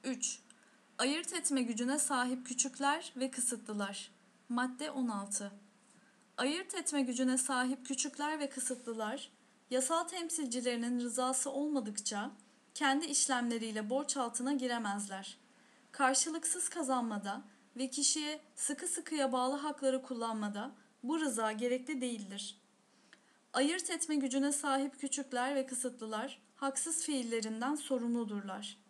3. Ayırt etme gücüne sahip küçükler ve kısıtlılar. Madde 16. Ayırt etme gücüne sahip küçükler ve kısıtlılar, yasal temsilcilerinin rızası olmadıkça kendi işlemleriyle borç altına giremezler. Karşılıksız kazanmada ve kişiye sıkı sıkıya bağlı hakları kullanmada bu rıza gerekli değildir. Ayırt etme gücüne sahip küçükler ve kısıtlılar haksız fiillerinden sorumludurlar.